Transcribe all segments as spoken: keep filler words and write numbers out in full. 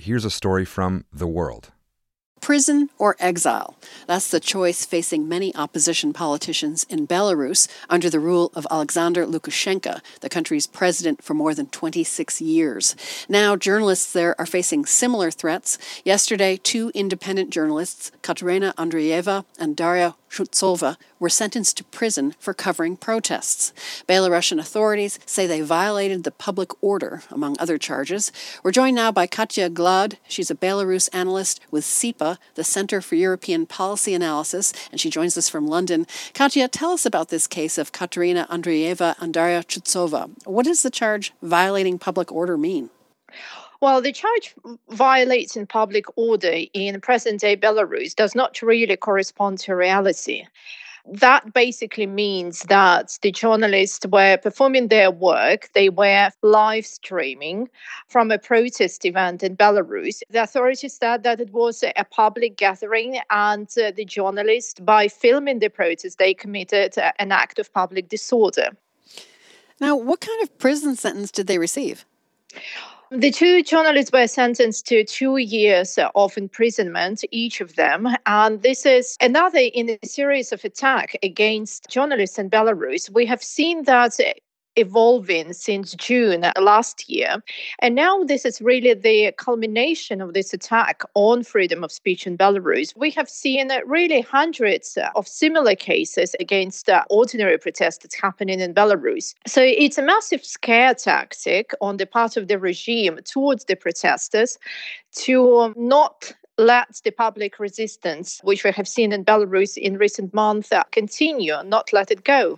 here's a story from The World. Prison or exile? That's the choice facing many opposition politicians in Belarus under the rule of Alexander Lukashenko, the country's president for more than twenty-six years. Now, journalists there are facing similar threats. Yesterday, two independent journalists, Katerina Andreeva and Daria Shutsova, were sentenced to prison for covering protests. Belarusian authorities say they violated the public order, among other charges. We're joined now by Katya Glad. She's a Belarus analyst with SIPA, the Center for European Policy Analysis, and she joins us from London. Katya, tell us about this case of Katerina Andreeva and Daria Shutsova. What does the charge violating public order mean? Well, the charge violating public order in present-day Belarus does not really correspond to reality. That basically means that the journalists were performing their work. They were live streaming from a protest event in Belarus. The authorities said that it was a public gathering, and uh, the journalists, by filming the protest, they committed uh, an act of public disorder. Now, what kind of prison sentence did they receive? The two journalists were sentenced to two years of imprisonment, each of them. And this is another in a series of attacks against journalists in Belarus. We have seen that evolving since June last year. And now this is really the culmination of this attack on freedom of speech in Belarus. We have seen really hundreds of similar cases against ordinary protesters happening in Belarus. So it's a massive scare tactic on the part of the regime towards the protesters to not let the public resistance, which we have seen in Belarus in recent months, continue, not let it go.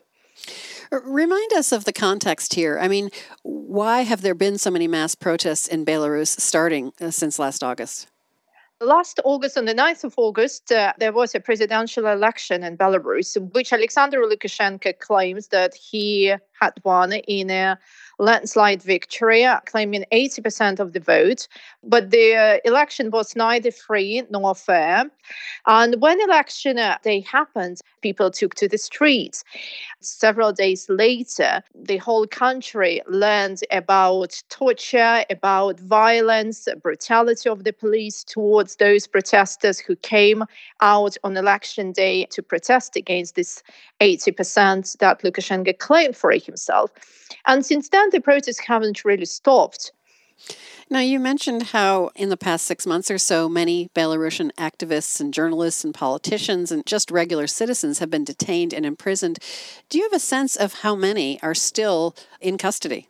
Remind us of the context here. I mean, why have there been so many mass protests in Belarus starting uh, since last August? Last August, on the ninth of August, uh, there was a presidential election in Belarus, which Alexander Lukashenko claims that he had won in a landslide victory, claiming eighty percent of the vote. But the uh, election was neither free nor fair. And when election uh, day happened, people took to the streets. Several days later, the whole country learned about torture, about violence, brutality of the police towards those protesters who came out on election day to protest against this eighty percent that Lukashenko claimed for himself. And since then, the protests haven't really stopped. Now, you mentioned how in the past six months or so, many Belarusian activists and journalists and politicians and just regular citizens have been detained and imprisoned. Do you have a sense of how many are still in custody?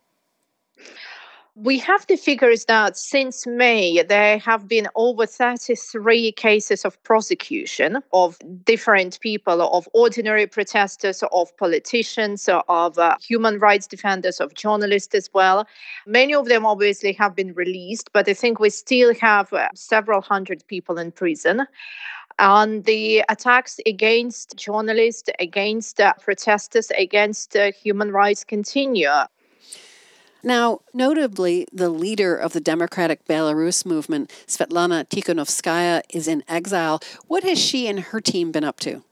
We have the figures that since May, there have been over thirty-three cases of prosecution of different people, of ordinary protesters, of politicians, of uh, human rights defenders, of journalists as well. Many of them obviously have been released, but I think we still have uh, several hundred people in prison. And the attacks against journalists, against uh, protesters, against uh, human rights continue. Now, notably, the leader of the Democratic Belarus movement, Svetlana Tikhanovskaya, is in exile. What has she and her team been up to?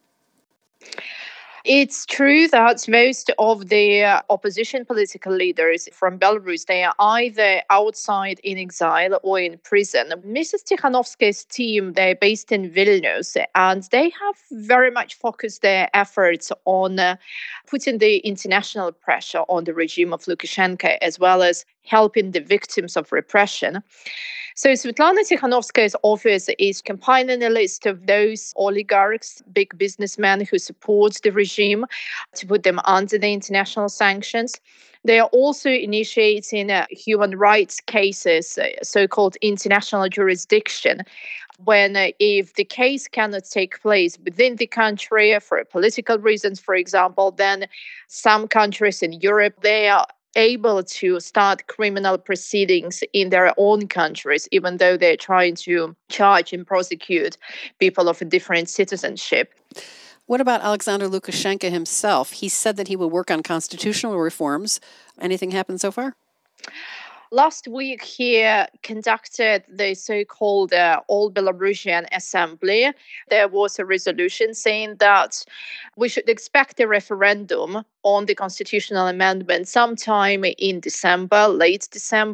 It's true that most of the uh, opposition political leaders from Belarus, they are either outside in exile or in prison. Missus Tikhanovskaya's team, they're based in Vilnius, and they have very much focused their efforts on uh, putting the international pressure on the regime of Lukashenko, as well as helping the victims of repression. So Svetlana Tikhanovskaya's office is compiling a list of those oligarchs, big businessmen who support the regime, to put them under the international sanctions. They are also initiating uh, human rights cases, uh, so-called international jurisdiction, when uh, if the case cannot take place within the country for political reasons, for example, then some countries in Europe, they are able to start criminal proceedings in their own countries, even though they're trying to charge and prosecute people of a different citizenship. What about Alexander Lukashenko himself? He said that he will work on constitutional reforms. Anything happened so far? Last week, he conducted the so-called uh, All Belarusian Assembly. There was a resolution saying that we should expect a referendum on the constitutional amendment sometime in December, late December.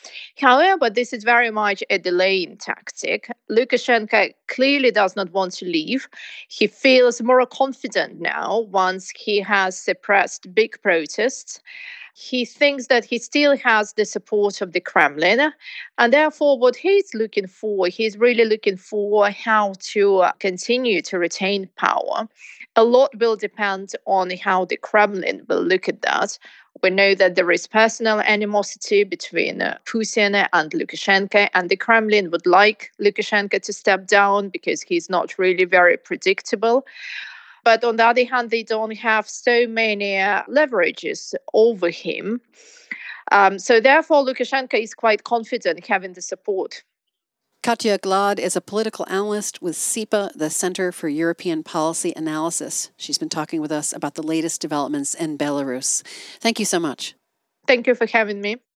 However, this is very much a delaying tactic. Lukashenko clearly does not want to leave. He feels more confident now once he has suppressed big protests. He thinks that he still has the support of the Kremlin. And therefore, what he's looking for, he's really looking for how to continue to retain power. A lot will depend on how the Kremlin will look at that. We know that there is personal animosity between Putin and Lukashenko, and the Kremlin would like Lukashenko to step down because he's not really very predictable. But on the other hand, they don't have so many uh, leverages over him. Um, so therefore, Lukashenko is quite confident having the support. Katya Glad is a political analyst with C E P A, the Center for European Policy Analysis. She's been talking with us about the latest developments in Belarus. Thank you so much. Thank you for having me.